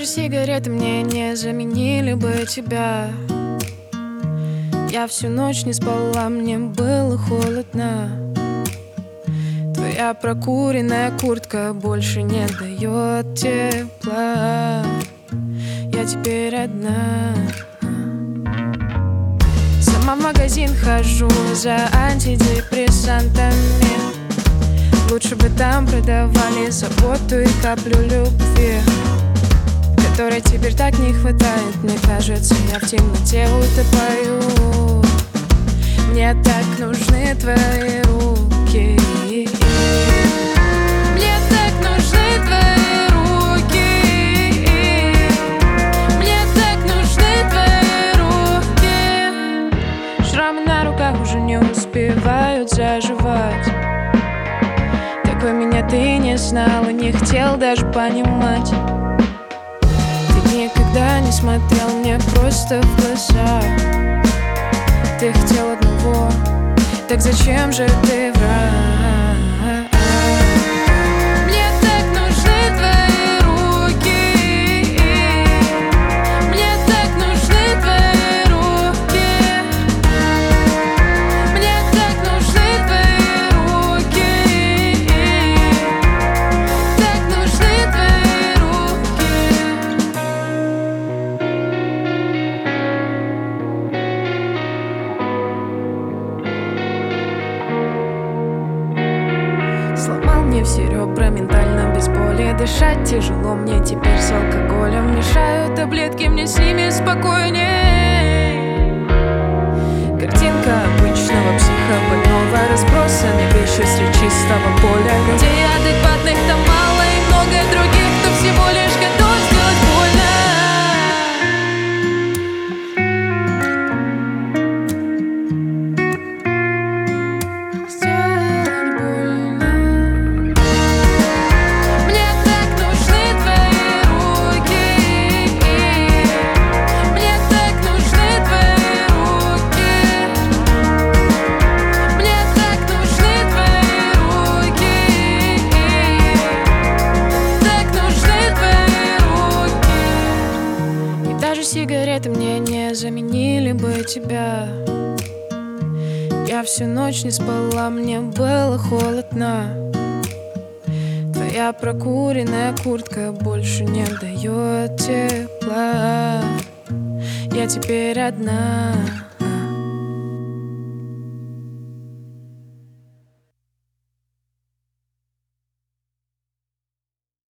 даже сигареты мне не заменили бы тебя. Я всю ночь не спала, мне было холодно. Твоя прокуренная куртка больше не дает тепла. Я теперь одна. Сама в магазин хожу за антидепрессантами. Лучше бы там продавали заботу и каплю любви, которой теперь так не хватает. Мне кажется, я в темноте утопаю. Мне так нужны твои руки. Мне так нужны твои руки. Мне так нужны твои руки. Шрамы на руках уже не успевают заживать. Такой меня ты не знал и не хотел даже понимать. Никогда не смотрел мне просто в глаза. Ты хотел одного, так зачем же ты врал? Мне так нужны твои руки. Мне так нужны твои руки. Мне так нужны твои руки. Так нужны твои руки. Сломал мне все ребра ментально, без боли. Дышать тяжело мне теперь с алкоголем. Мешают таблетки, мне с ними спокойней. Картинка обычного психобольного, разбросаны вещи среди чистого поля. Людей адекватных там мало, и много других, кто всего лишь готов сделать больно. Даже сигареты мне не заменили бы тебя. Я всю ночь не спала, мне было холодно. Твоя прокуренная куртка больше не дает тепла. Я теперь одна.